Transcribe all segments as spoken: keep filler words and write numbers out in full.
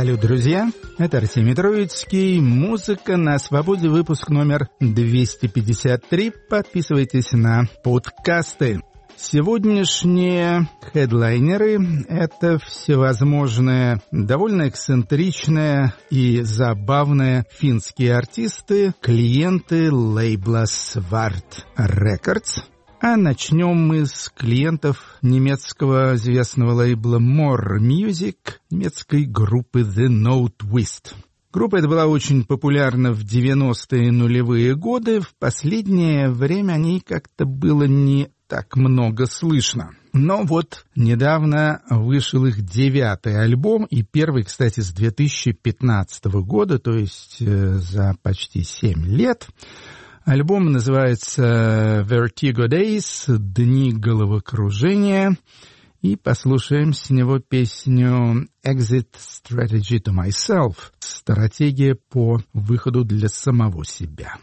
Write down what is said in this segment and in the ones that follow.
Салют, друзья! Это Артемий Троицкий. Музыка на свободе, выпуск номер двести пятьдесят три. Подписывайтесь на подкасты. Сегодняшние хедлайнеры — это всевозможные, довольно эксцентричные и забавные финские артисты, клиенты лейбла Svart Records. А начнем мы с клиентов немецкого известного лейбла More Music, немецкой группы The No Twist. Группа эта была очень популярна в девяностые нулевые годы. В последнее время о ней как-то было не так много слышно. Но вот недавно вышел их девятый альбом, и первый, кстати, с две тысячи пятнадцатого года, то есть э, за почти семь лет. Альбом называется Vertigo Days, Дни головокружения, и послушаем с него песню Exit Strategy to Myself, стратегия по выходу для самого себя.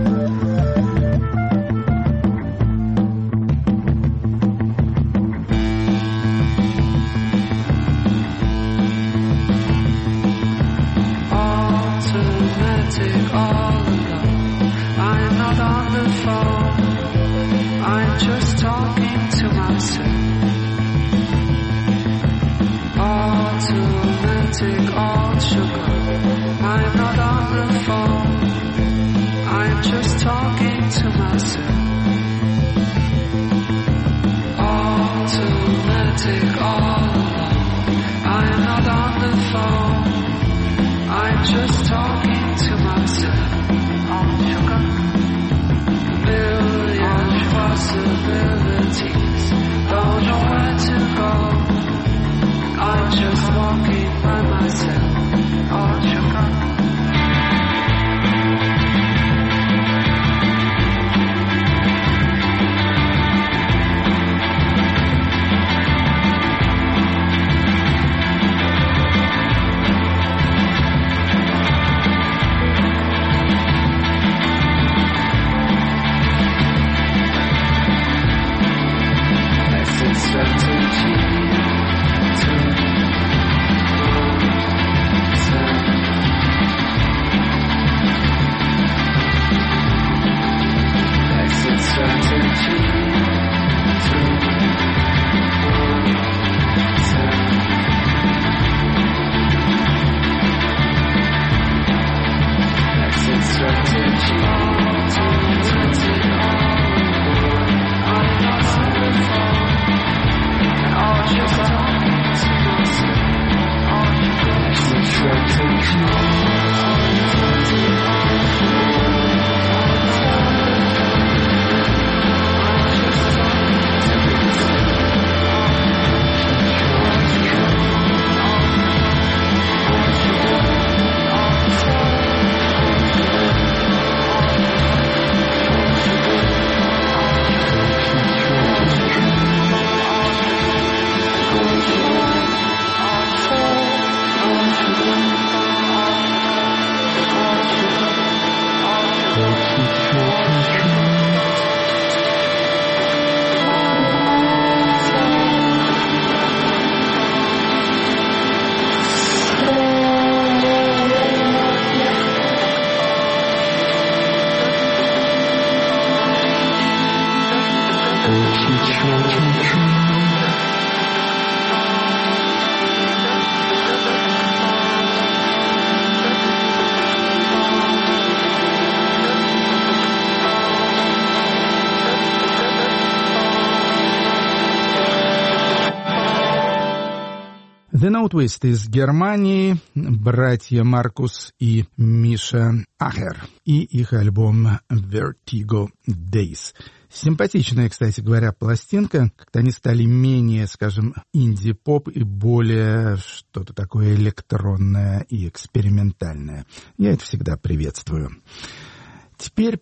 The No Twist из Германии, братья Маркус и Миша Ахер, и их альбом Vertigo Days. Симпатичная, кстати говоря, пластинка. Как-то они стали менее, скажем, инди-поп и более что-то такое электронное и экспериментальное. Я это всегда приветствую. Теперь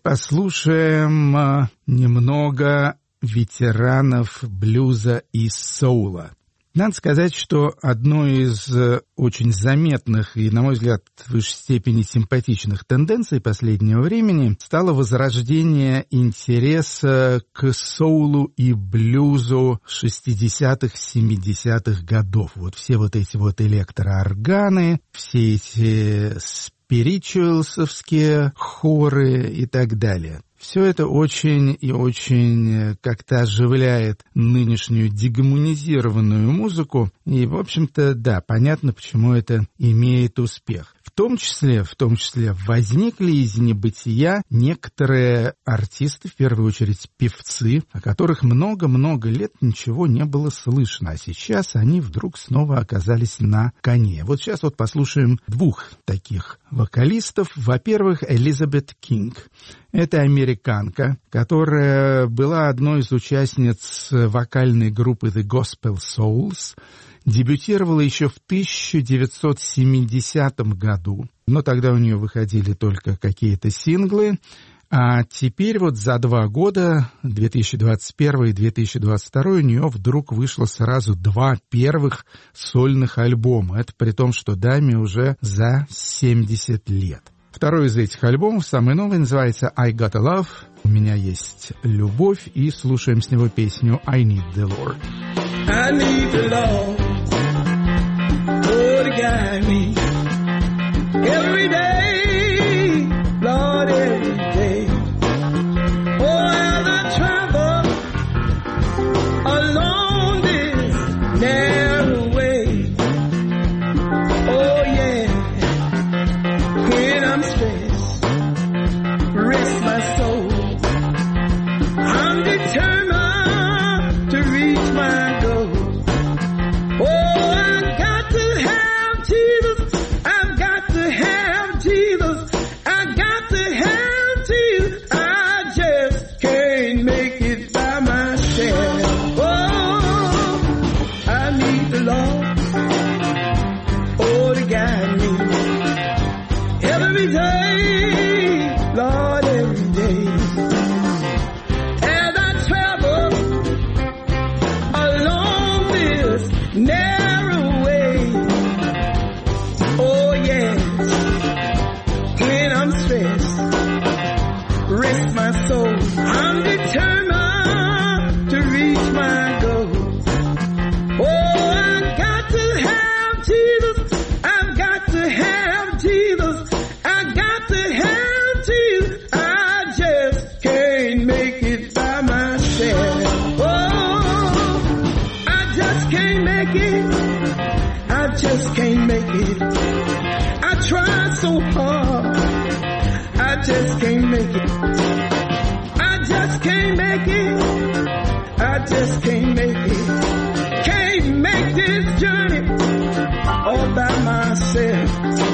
послушаем немного ветеранов блюза и соула. Надо сказать, что одной из очень заметных и, на мой взгляд, в высшей степени симпатичных тенденций последнего времени стало возрождение интереса к соулу и блюзу шестидесятых, семидесятых годов. Вот все вот эти вот электроорганы, все эти спиричуэлсовские хоры и так далее. Все это очень и очень как-то оживляет нынешнюю дегуманизированную музыку. И, в общем-то, да, понятно, почему это имеет успех. В том числе, в том числе возникли из небытия некоторые артисты, в первую очередь певцы, о которых много-много лет ничего не было слышно. А сейчас они вдруг снова оказались на коне. Вот сейчас вот послушаем двух таких вокалистов. Во-первых, Элизабет Кинг. Это американка, которая была одной из участниц вокальной группы The Gospel Souls, дебютировала еще в тысяча девятьсот семидесятом году, но тогда у нее выходили только какие-то синглы, а теперь вот за два года, две тысячи двадцать первый и две тысячи двадцать второй, у нее вдруг вышло сразу два первых сольных альбома. Это при том, что даме уже за семьдесят лет. Второй из этих альбомов, самый новый, называется «I Got a Love». У меня есть любовь, и слушаем с него песню «I Need the Lord». I need the Lord, oh, to guide me every day, Lord, every day. Oh, as I travel along this narrow way, oh, yeah, when I'm stressed, rest my soul. I'm determined to reach my goal. Oh, I got to have Jesus. I've got to have Jesus. I got to have Jesus. I just can't make it by myself. Oh, I need the Lord, oh, to guide me every day, Lord, every day. As I travel along this narrow way, oh yes, when I'm stressed, rest my soul. I'm determined to reach my goal. Oh, I got to have Jesus. I've got to have Jesus. I got to have Jesus. I just can't make it by myself. Oh, I just can't make it. I just can't make it. I try so hard. I just can't make it. I just can't make it. I just can't make it. Can't make this journey all by myself.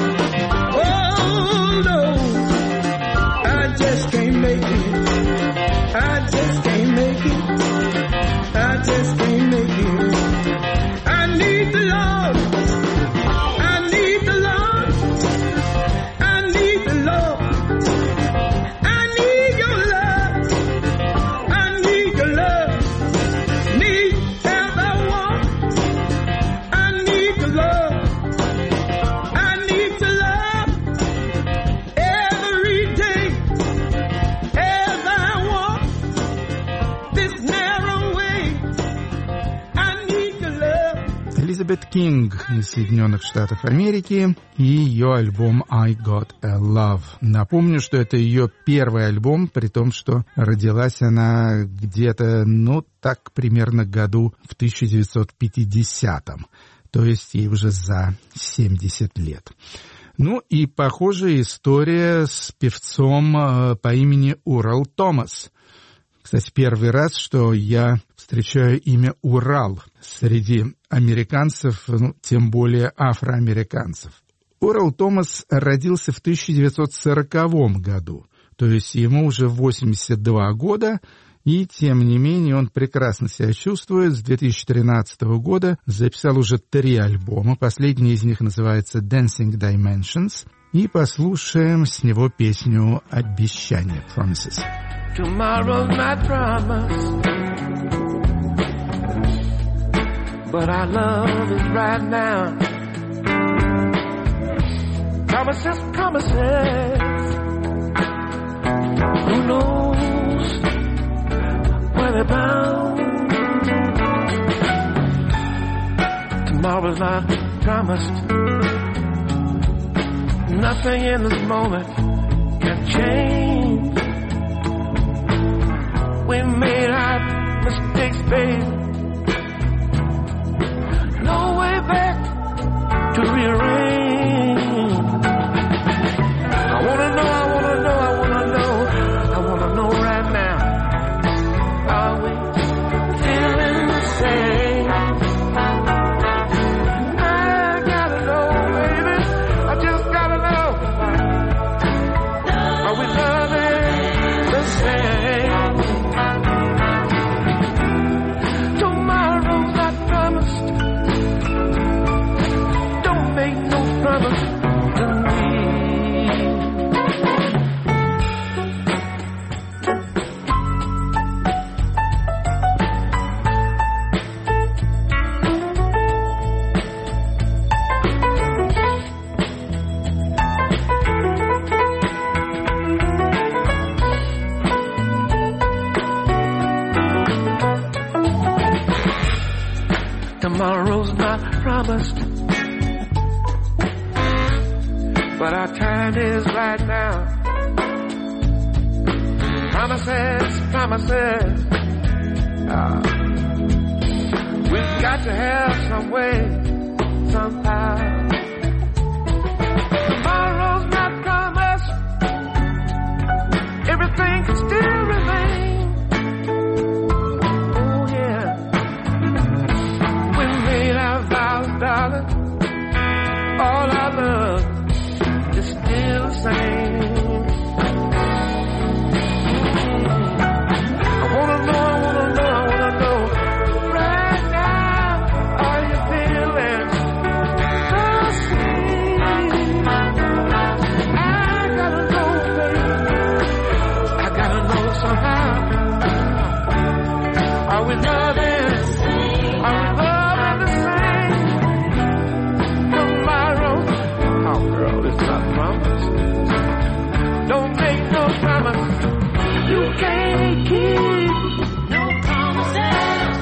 Oh no, I just can't make it. I just can't make it. I just can't make it. I need the Lord. I need the Lord. I need the Lord. I need your love. I need your love. Need as I walk. I need the love. I need to love every day as I walk this narrow way. I need to love. Элизабет Кинг из Соединенных Штатов Америки и ее альбом «I Got a Love». Напомню, что это ее первый альбом, при том, что родилась она где-то, ну, так примерно году в тысяча девятьсот пятидесятом, то есть ей уже за семьдесят лет. Ну и похожая история с певцом э, по имени Урал Томас. Кстати, первый раз, что я встречаю имя Урал среди американцев, ну, тем более афроамериканцев. Урал Томас родился в тысяча девятьсот сороковом году, то есть ему уже восемьдесят два года, и тем не менее он прекрасно себя чувствует. С две тысячи тринадцатого года записал уже три альбома, последний из них называется «Dancing Dimensions», и послушаем с него песню «Обещание» «Promises». Tomorrow's my promise. but our love is right now. Promises, promises. Who knows where they're bound? Tomorrow's not promised. Nothing in this moment can change. We made our mistakes, babe. No way back to rearrange. I wanna know, I wanna know, I wanna know, I wanna know right now. Are we feeling the same? I gotta know, baby. I just gotta know. Are we loving the same? Tomorrow's not promised. Don't make no promise to me. Tomorrow's not promised, but our time is right now. Promises, promises. Uh, we've got to have some way, somehow. Tomorrow's not promised. Everything can still remain. Darling, all our love is still the same. I wanna know, I wanna know, I wanna know right now, are you feeling the same? I gotta know, baby, I gotta know somehow. Are we loving? Are we loving? Don't make no promise you can't keep. No promises.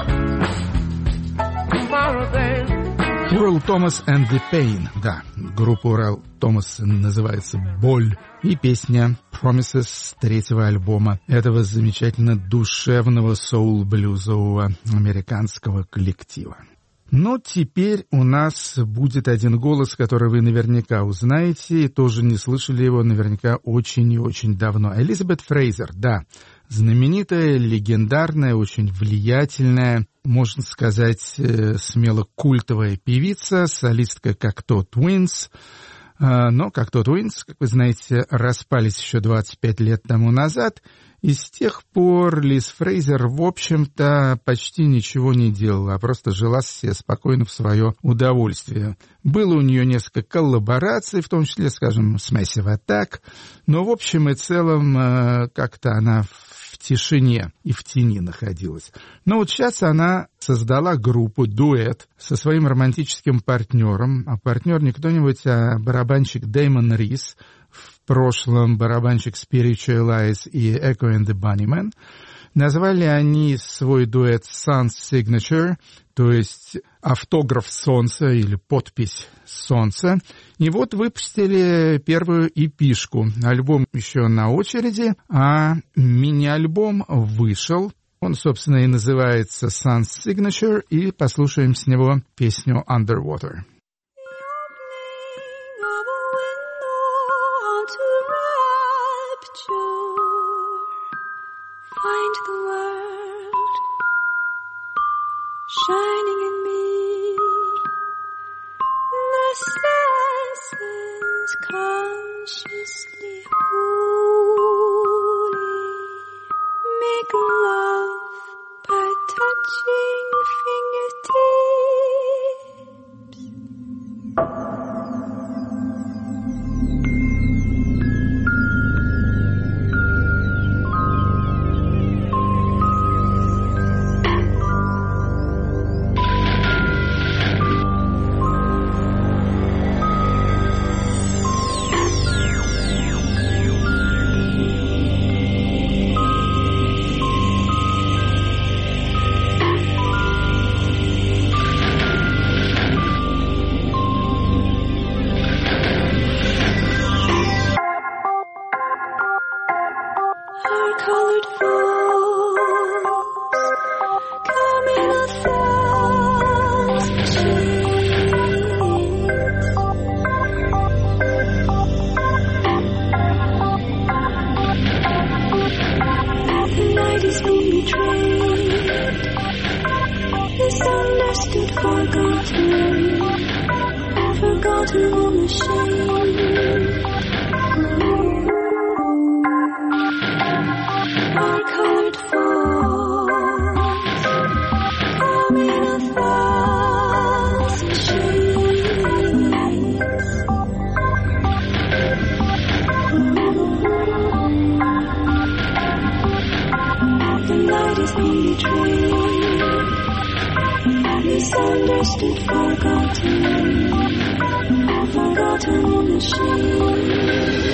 Tomorrow, babe. Урал Томас and the Pain. Да, группа Урал Томас называется «Боль». И песня «Promises» с третьего альбома этого замечательно душевного соул-блюзового американского коллектива. Но теперь у нас будет один голос, который вы наверняка узнаете, и тоже не слышали его наверняка очень и очень давно. Элизабет Фрейзер, да, знаменитая, легендарная, очень влиятельная, можно сказать, смело культовая певица, солистка Cocteau Twins. Но Cocteau Twins, как вы знаете, распались еще двадцать пять лет тому назад, и с тех пор Лиз Фрейзер, в общем-то, почти ничего не делала, а просто жила себе спокойно в свое удовольствие. Было у нее несколько коллабораций, в том числе, скажем, с Massive Attack, но в общем и целом как-то она в тишине и в тени находилась. Но вот сейчас она создала группу «Дуэт» со своим романтическим партнером, а партнер не кто-нибудь, а барабанщик Дэймон Рис, в прошлом барабанщик Spiritual Eyes и Echo and the Bunnymen. Назвали они свой дуэт Sun's Signature, то есть автограф солнца или подпись солнца. И вот выпустили первую эпишку. Альбом еще на очереди, а мини-альбом вышел. Он, собственно, и называется Sun's Signature, и послушаем с него песню Underwater. Find the world shining in me, the senses consciously holy, make love by touching fingertips. our colored folks come in a thousand shades. The night is being betrayed, misunderstood, forgotten, forgotten in the shade. Our colored folks come in a thousand shades. The night is being betrayed, misunderstood, forgotten, forgotten in the shade.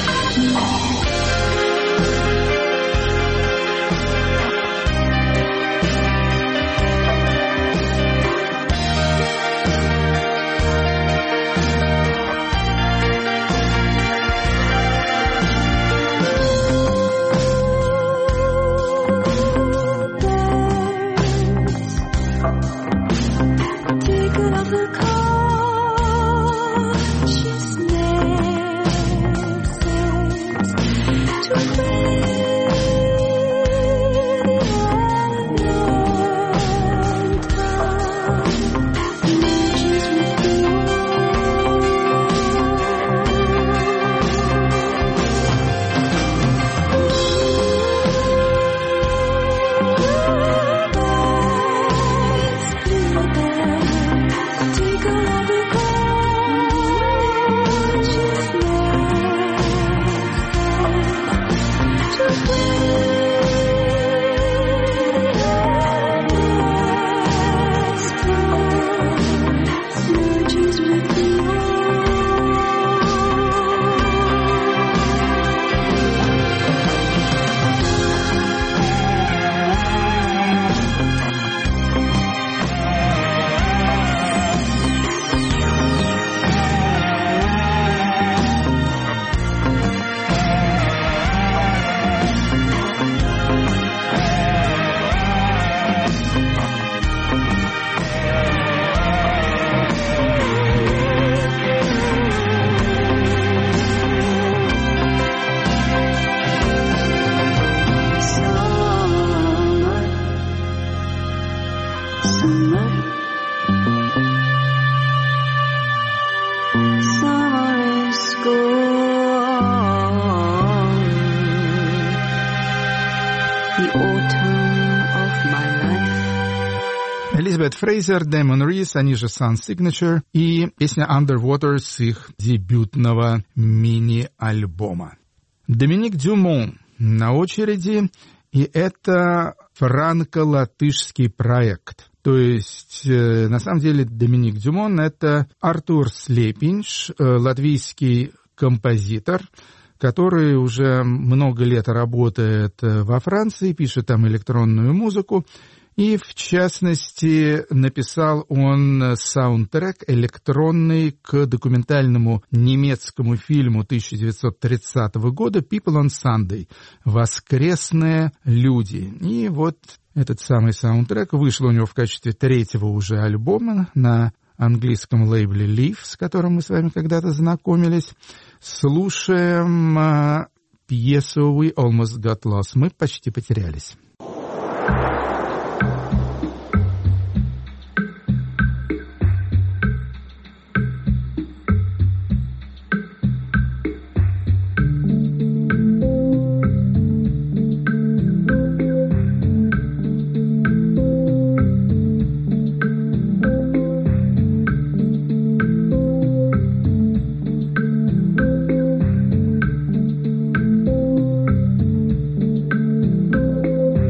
Элизабет Фрейзер, Дэймон Рис, они же Sun Signature, и песня Underwater с их дебютного мини-альбома. Доминик Дюмон на очереди, и это франко-латышский проект. То есть, на самом деле, Доминик Дюмон — это Артур Слепинш, латвийский композитор, который уже много лет работает во Франции, пишет там электронную музыку. И, в частности, написал он саундтрек электронный к документальному немецкому фильму тысяча девятьсот тридцатого года «People on Sunday» — «Воскресные люди». И вот этот самый саундтрек вышел у него в качестве третьего уже альбома на английском лейбле Leaf, с которым мы с вами когда-то знакомились. Слушаем uh, пьесу «We Almost Got Lost». Мы почти потерялись. Thank you.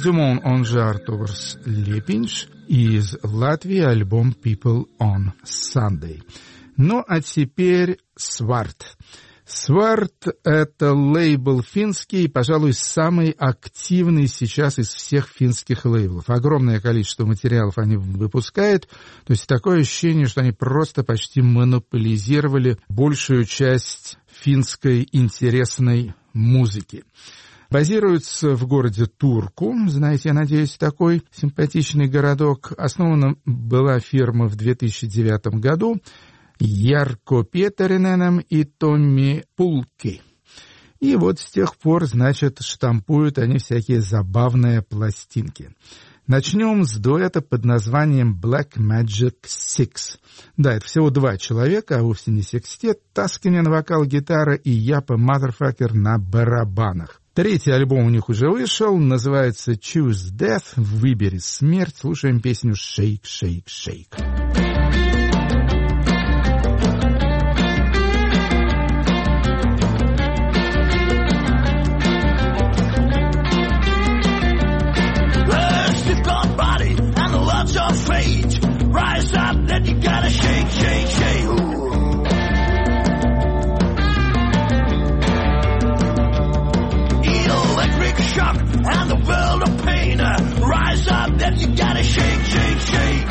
Дюмон, он же Артурс Лепинш, из Латвии, альбом People on Sunday. Ну, а теперь Сварт. Сварт — это лейбл финский, пожалуй, самый активный сейчас из всех финских лейблов. Огромное количество материалов они выпускают, то есть такое ощущение, что они просто почти монополизировали большую часть финской интересной музыки. Базируется в городе Турку, знаете, я надеюсь, такой симпатичный городок. Основана была фирма в две тысячи девятом году Ярко Петериненом и Томми Пулки. И вот с тех пор, значит, штампуют они всякие забавные пластинки. Начнем с дуэта под названием Black Magic Six. Да, это всего два человека, а вовсе не секстет. Таскинен вокал, гитара и Япа Motherfucker на барабанах. Третий альбом у них уже вышел, называется Choose Death, выбери смерть. Слушаем песню Shake, Shake, Shake. Your fate, rise up, then you gotta shake, shake, shake. Electric shock and the world of pain. Rise up, then you gotta shake, shake, shake.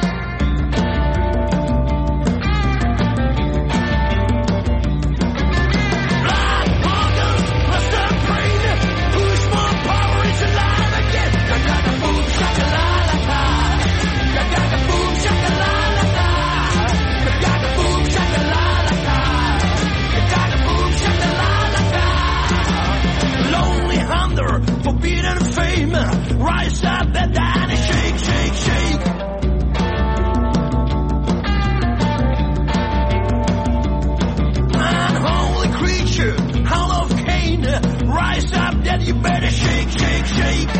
Blood organs, rust and brain. Push more power into life again. You gotta boom, shakalaka. Forbidden fame, rise up and down and shake, shake, shake. Unholy creature, Hall of Cain, rise up, then you better shake, shake, shake.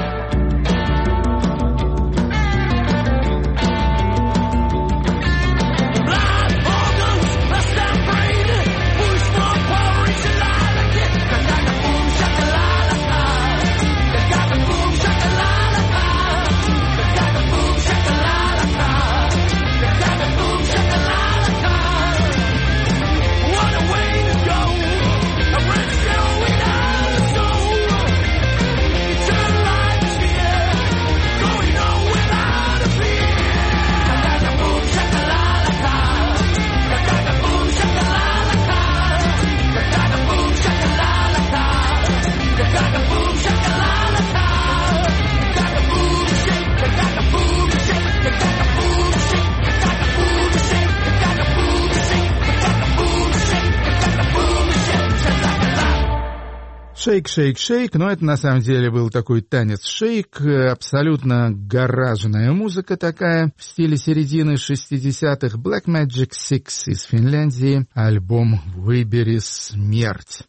Шейк, шейк, шейк, но это на самом деле был такой танец шейк, абсолютно гаражная музыка такая, в стиле середины шестидесятых. Black Magic Six из Финляндии, альбом «Выбери смерть».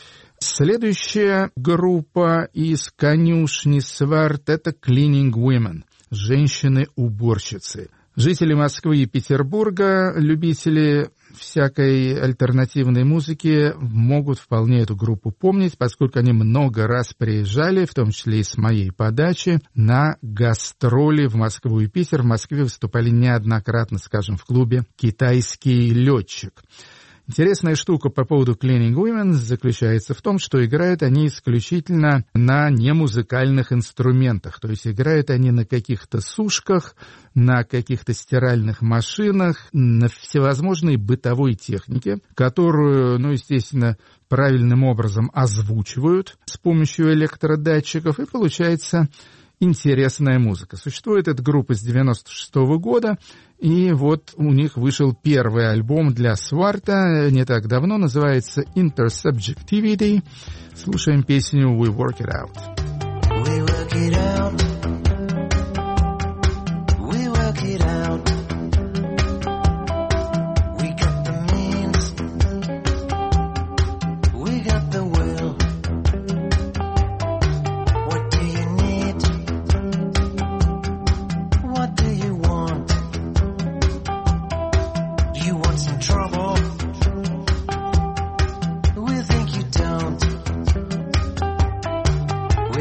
Следующая группа из конюшни Сварт — это Cleaning Women, женщины-уборщицы. Жители Москвы и Петербурга, любители всякой альтернативной музыки, могут вполне эту группу помнить, поскольку они много раз приезжали, в том числе и с моей подачи, на гастроли в Москву и Питер. В Москве выступали неоднократно, скажем, в клубе «Китайский летчик». Интересная штука по поводу Cleaning Women заключается в том, что играют они исключительно на немузыкальных инструментах. То есть играют они на каких-то сушках, на каких-то стиральных машинах, на всевозможной бытовой технике, которую, ну, естественно, правильным образом озвучивают с помощью электродатчиков, и получается интересная музыка. Существует эта группа с девяносто шестого года, и вот у них вышел первый альбом для Сварта не так давно, называется Intersubjectivity. Слушаем песню We Work It Out. We work it out. We work it out. We got the means. We got the will. What do you need? What do you want? Do you want some trouble? We think you don't.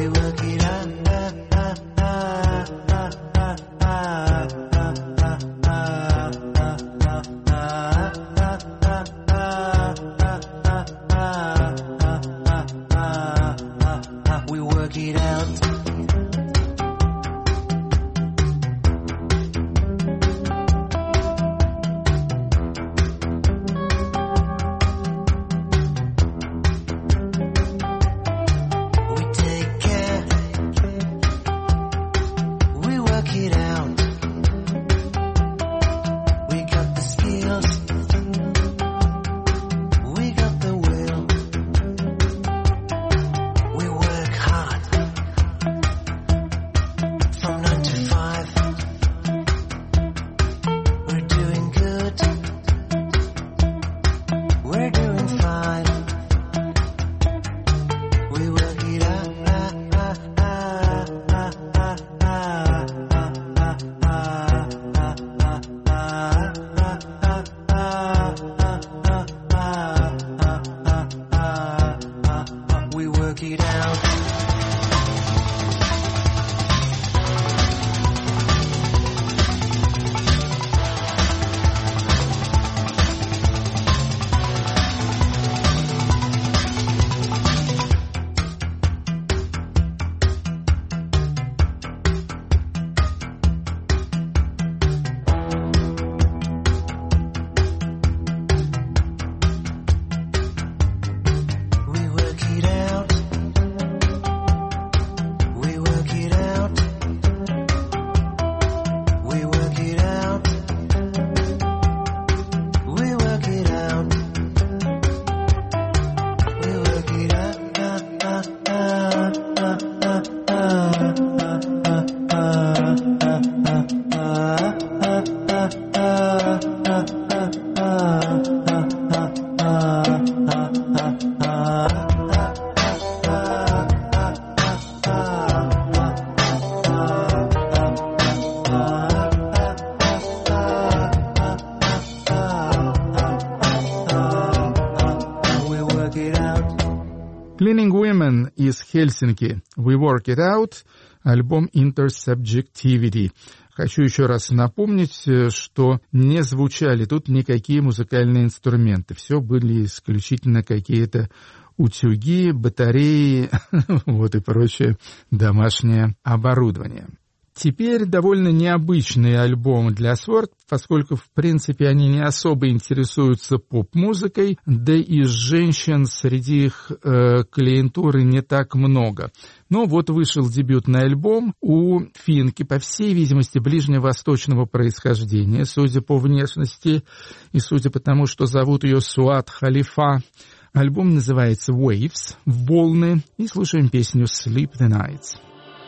Cleaning Women из Хельсинки. We Work It Out. Альбом Intersubjectivity. Хочу еще раз напомнить, что не звучали тут никакие музыкальные инструменты. Все были исключительно какие-то утюги, батареи, вот и прочее домашнее оборудование. Теперь довольно необычный альбом для Sword, поскольку, в принципе, они не особо интересуются поп-музыкой, да и женщин среди их э, клиентуры не так много. Но вот вышел дебютный альбом у финки, по всей видимости, ближневосточного происхождения, судя по внешности и судя по тому, что зовут ее Суат Халифа. Альбом называется «Waves», «Волны», и слушаем песню «Sleep the Nights».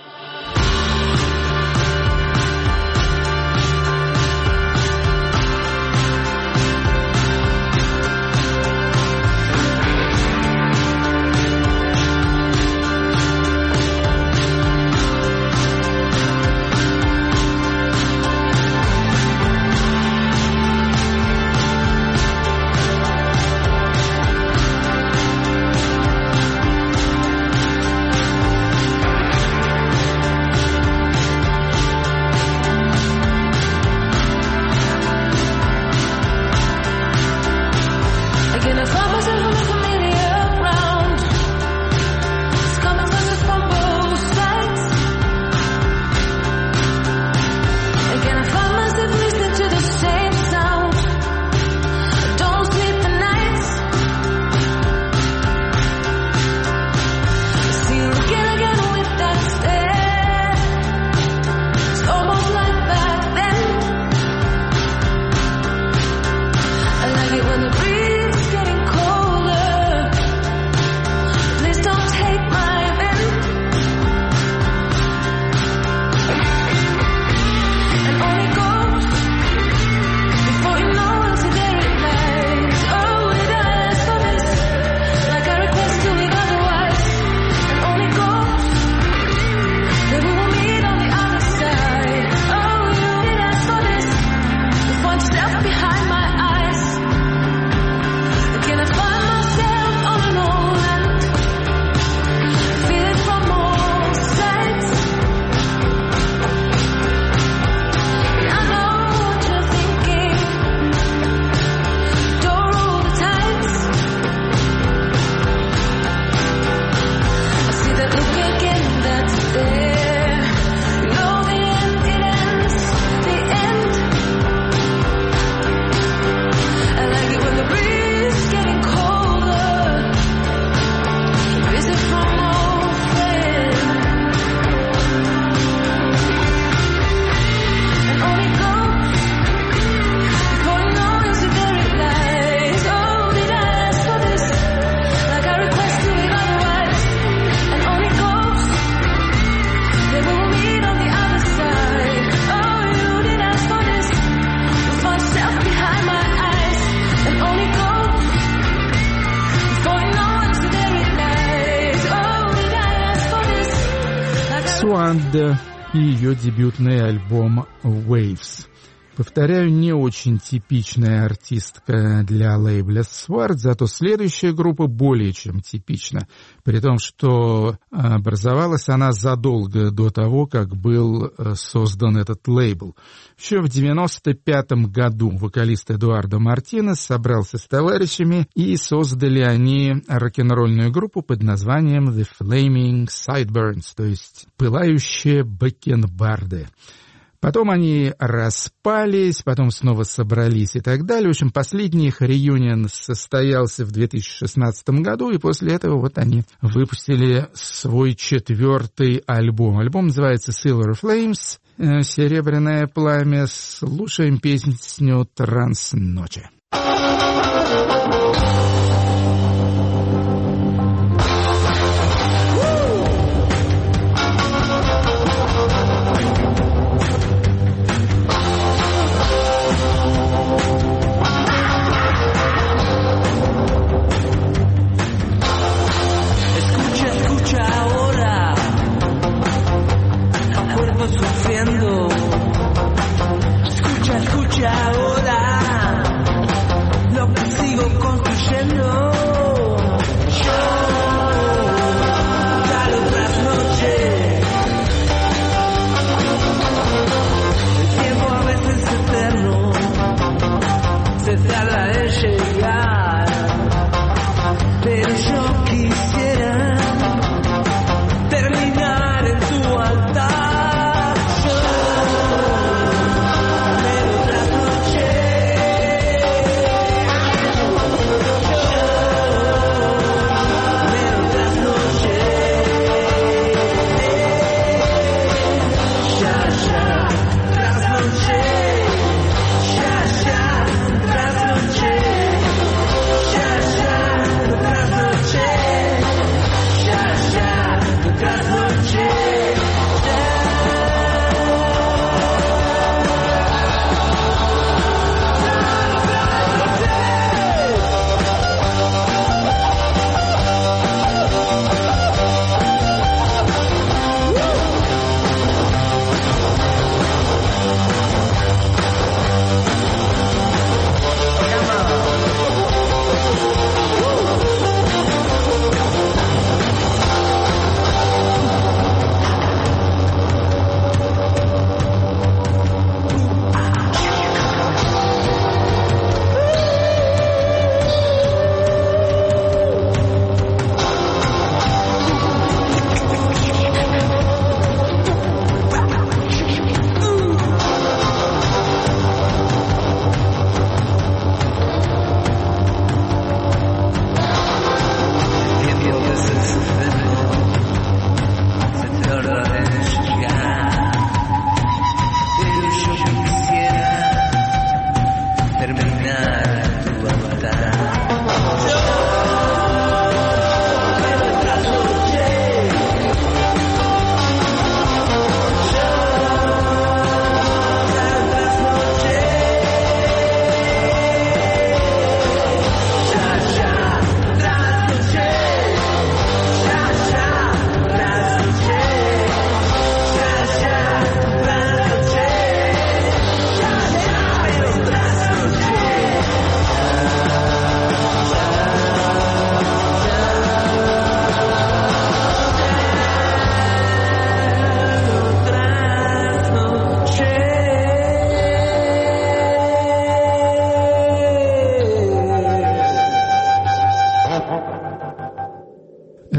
И ее дебютный альбом «Waves». Повторяю, не очень типичная артистка для лейбля Sword, зато следующая группа более чем типична, при том, что образовалась она задолго до того, как был создан этот лейбл. Еще в девяносто пятом году вокалист Эдуардо Мартинес собрался с товарищами, и создали они рок-н-ролльную группу под названием The Flaming Sideburns, то есть «Пылающие бакенбарды». Потом они распались, потом снова собрались и так далее. В общем, последний их реюнион состоялся в две тысячи шестнадцатом году, и после этого вот они выпустили свой четвертый альбом. Альбом называется Silver Flames, «Серебряное пламя». Слушаем песню «Транс ночи». Ahora lo que sigo construyendo yo.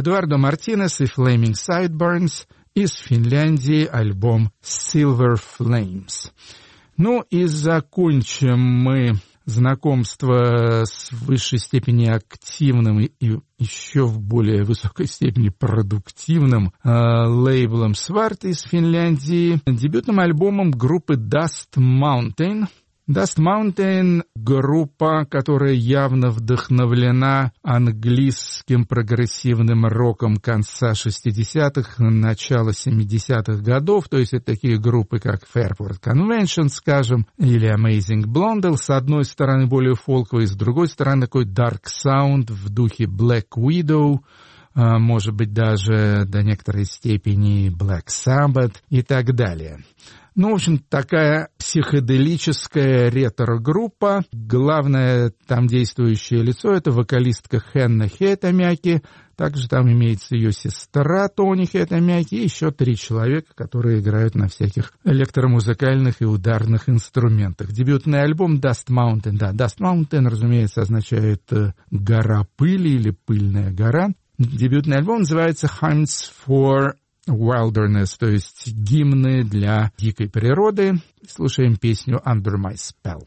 Эдуардо Мартинес и Flaming Sideburns, из Финляндии альбом Silver Flames. Ну и закончим мы знакомство с высшей степени активным и еще в более высокой степени продуктивным э, лейблом Сварт из Финляндии, дебютным альбомом группы Dust Mountain. Dust Mountain — группа, которая явно вдохновлена английским прогрессивным роком конца шестидесятых, начала семидесятых годов, то есть это такие группы, как Fairport Convention, скажем, или Amazing Blondel, с одной стороны более фолковый, с другой стороны такой dark sound в духе Black Widow, может быть, даже до некоторой степени Black Sabbath и так далее. Ну, в общем, такая психоделическая ретро-группа. Главное там действующее лицо — это вокалистка Хенна Хетамяки. Также там имеется ее сестра Тони Хетамяки и еще три человека, которые играют на всяких электромузыкальных и ударных инструментах. Дебютный альбом Dust Mountain. Да, Dust Mountain, разумеется, означает «гора пыли» или «пыльная гора». Дебютный альбом называется «Hymns for Wilderness», то есть гимны для дикой природы. Слушаем песню «Under My Spell».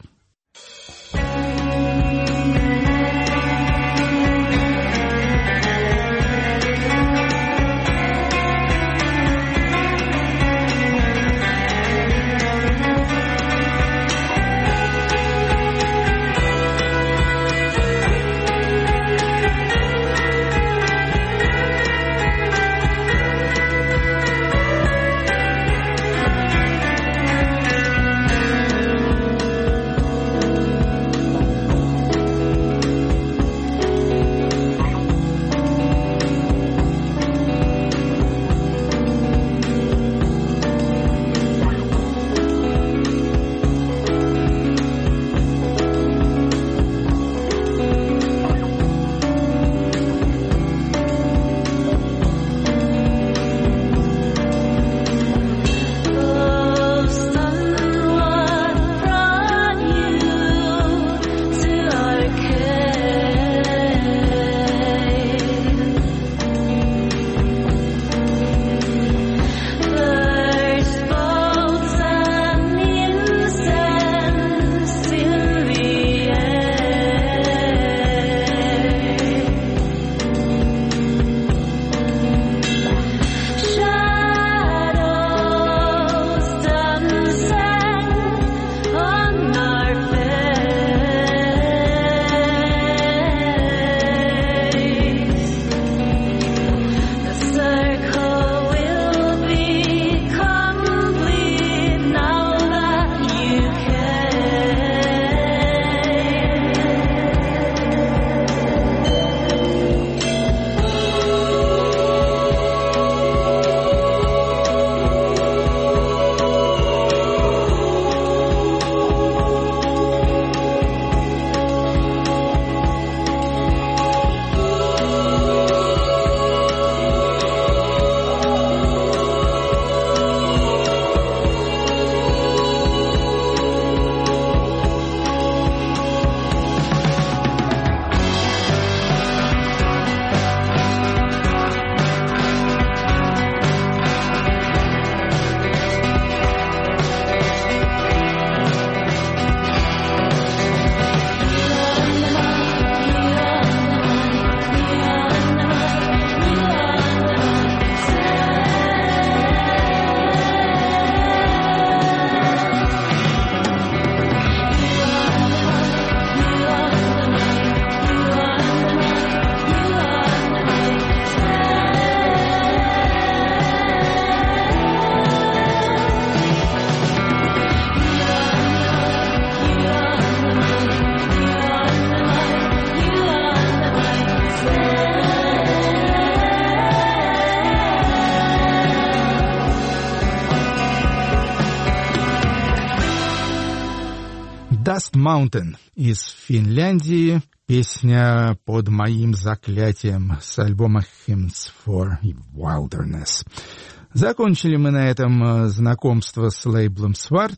Dust Mountain из Финляндии, песня «Под моим заклятием» с альбома Hymns for Wilderness. Закончили мы на этом знакомство с лейблом Сварт.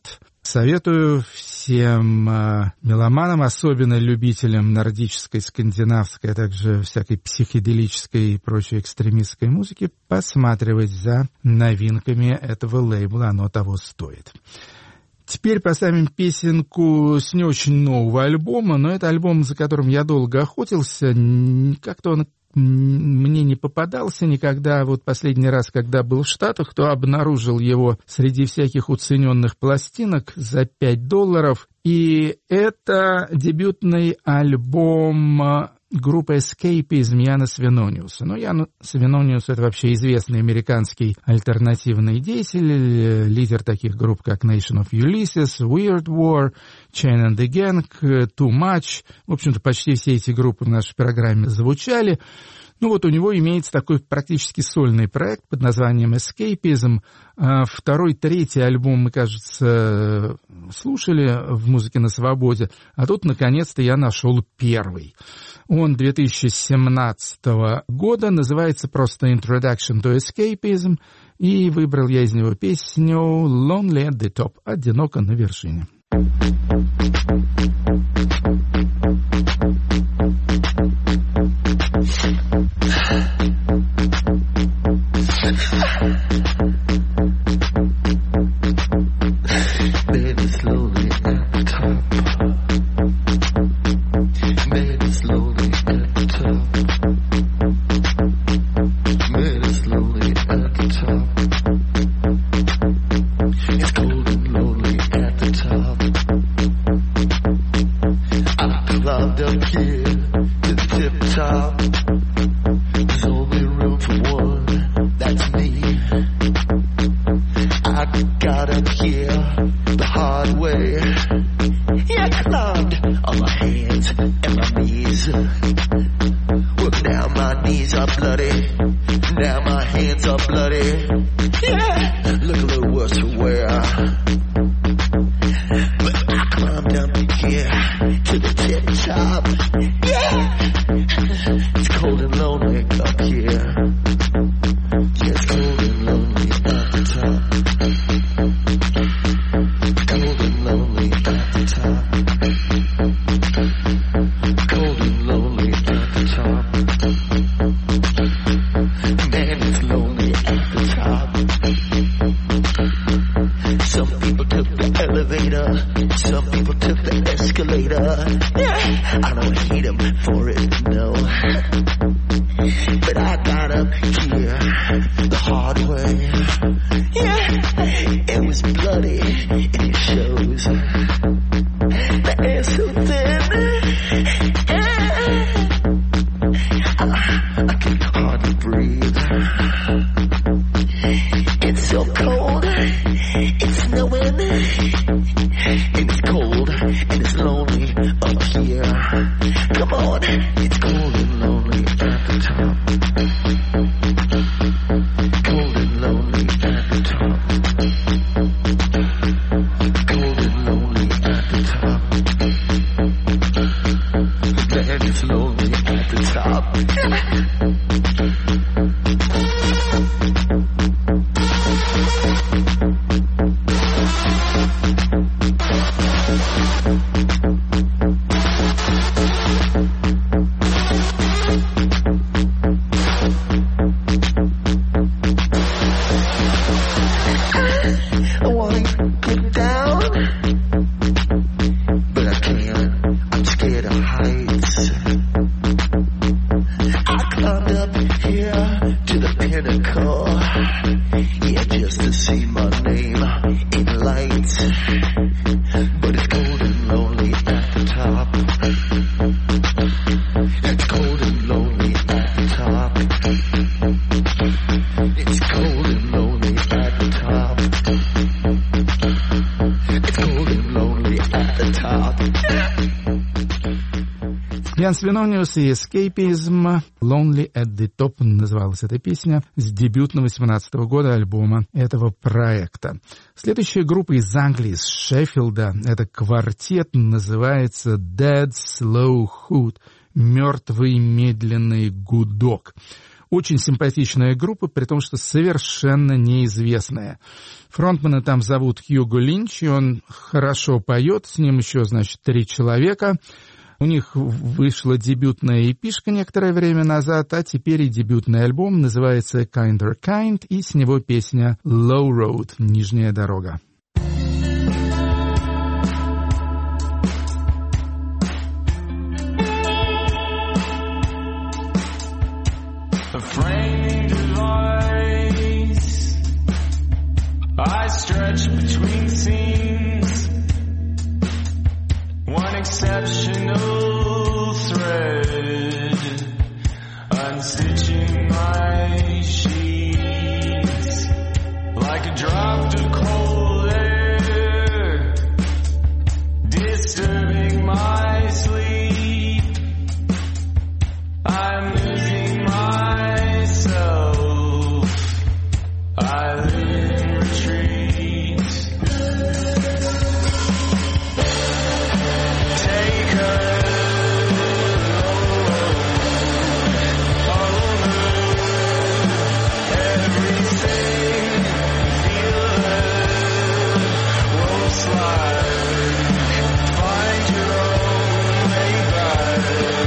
Советую всем э, меломанам, особенно любителям нордической, скандинавской, а также всякой психоделической и прочей экстремистской музыки, посматривать за новинками этого лейбла, оно того стоит. Теперь поставим песенку с не очень нового альбома, но это альбом, за которым я долго охотился, как-то он мне не попадался никогда. Вот последний раз, когда был в Штатах, то обнаружил его среди всяких уцененных пластинок за пять долларов. И это дебютный альбом группы Escapism Янис Венониуса. Ну, Янис Венониус — это вообще известный американский альтернативный деятель, лидер таких групп, как Nation of Ulysses, Weird War, Chain and the Gang, Too Much. В общем-то, почти все эти группы в нашей программе звучали. Ну вот у него имеется такой практически сольный проект под названием Escapism. Второй, третий альбом мы, кажется, слушали в «Музыке на свободе», а тут, наконец-то, я нашел первый. Он две тысячи семнадцатого года, называется просто Introduction to Escapism, и выбрал я из него песню Lonely at the Top, «Одиноко на вершине». Baby, slowly at the top. Baby, slowly at the top. Baby, slowly at the top. It's cold and lonely at the top. I climbed up here to the tip top. There's only room for one, that's me. I got up here the hard way. Yeah, I climbed on my hands and my knees. Well, now my knees are bloody. Now my hands are bloody. Yeah, look a little worse for wear. But I climbed up here to the tip top. Yeah, it's cold and lonely up here. Yeah, it's cold and lonely at the top. Cold and lonely at the top. Cold and lonely at the top. Man, it's lonely at the top. Some people took the elevator. Some people took the escalator. Yeah, I don't hate them for it, no. But I got up here the hard way. Yeah, it was bloody and it shows. The air's so thin. Yeah, I, I can hardly breathe. It's so cold. It's snowing. And it's cold and it's lonely up here. Come on, it's cold and lonely at the top. Cold and lonely at the top. Cold and lonely at the top. Man, it's lonely at the top. I wanna get down, but I can't. I'm scared of heights. I climbed up here to the pinnacle, yeah, just to see my name in lights. But it's cold and lonely at the top. It's cold and lonely at the top. It's cold and lonely at the top. It's cold and lonely at the top. Янис Венониус и Escapism, Lonely at the Top называлась эта песня, с дебютного семнадцатого года альбома этого проекта. Следующая группа из Англии, из Шеффилда, это квартет, называется Dead Slow Hoot, мертвый медленный гудок. Очень симпатичная группа, при том, что совершенно неизвестная. Фронтмана там зовут Хьюго Линч, и он хорошо поет, с ним еще, значит, три человека. У них вышла дебютная эпишка некоторое время назад, а теперь и дебютный альбом, называется Kinder Kind, и с него песня Low Road, Нижняя дорога. A framing device I stretch between scenes, one exceptional thread unstitching my sheets like a drop of cold air disturbing my sleep. I'm losing myself, I live in retreat. Take her over everything, feel her roll slide, find your own way back.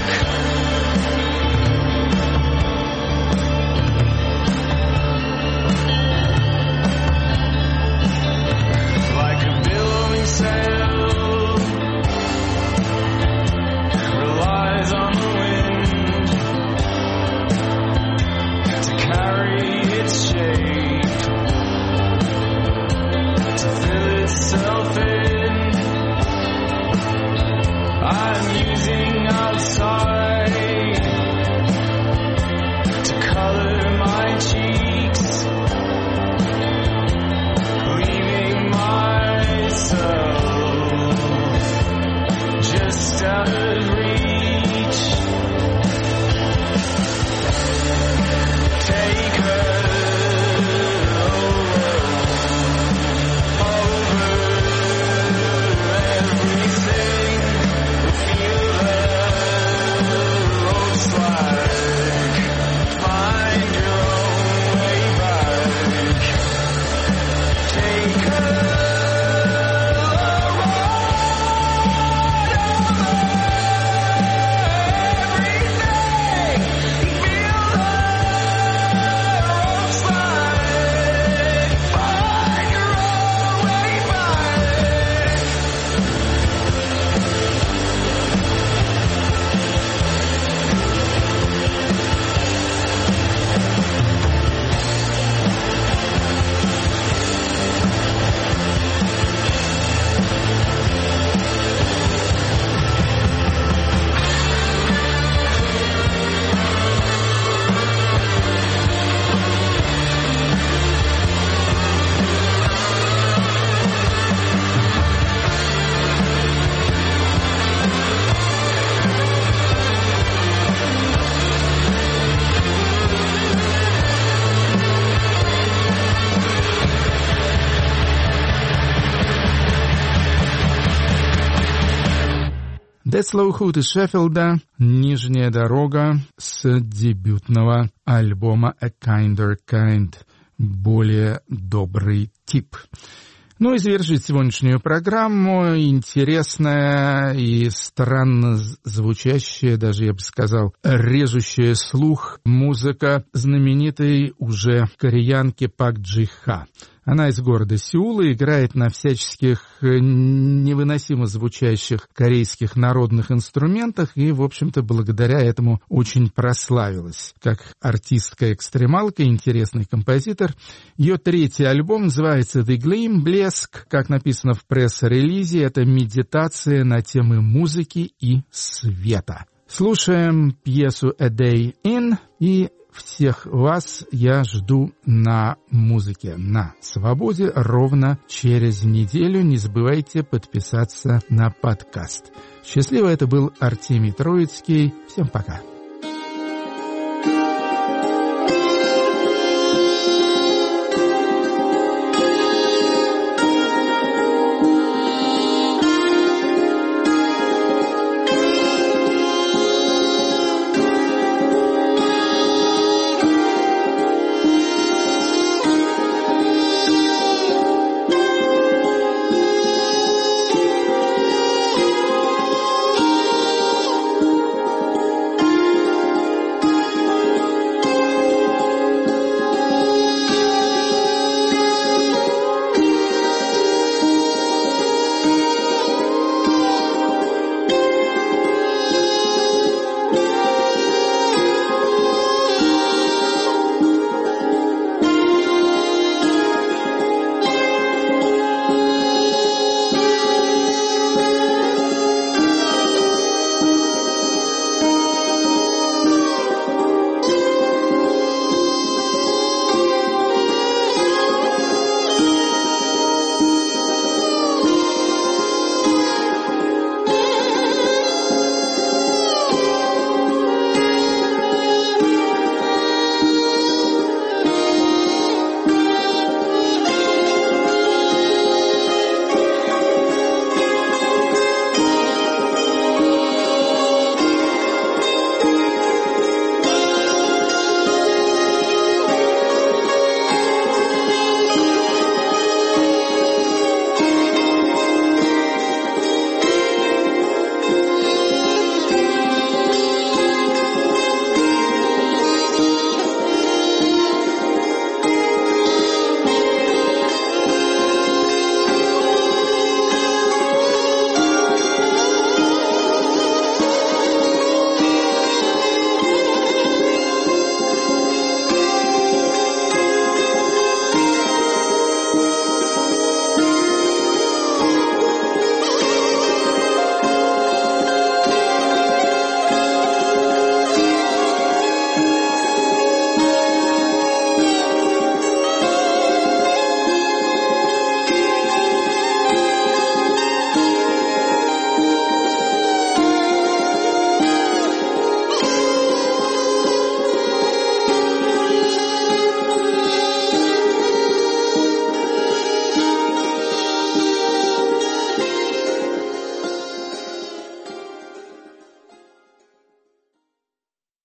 Like a billowing sail relies on the wind to carry its shape, to fill itself in. I'm using outside to color my cheeks, leaving myself just out of reach. Take her over, over everything, feel her road slide, find your own way back. Take her Децлоу Худ из Шеффилда, «Нижняя дорога» с дебютного альбома A Kinder Kind, более добрый тип. Ну и завершить сегодняшнюю программу интересная и странно звучащая, даже я бы сказал, режущая слух музыка знаменитой уже кореянки Пак Джи Ха. Она из города Сеула, играет на всяческих невыносимо звучащих корейских народных инструментах и, в общем-то, благодаря этому очень прославилась. Как артистка-экстремалка, интересный композитор. Ее третий альбом называется «The Gleam», «Блеск». Как написано в пресс-релизе, это медитация на темы музыки и света. Слушаем пьесу «A Day In» и всех вас я жду на музыке на свободе ровно через неделю. Не забывайте подписаться на подкаст. Счастливо, это был Артемий Троицкий. Всем пока.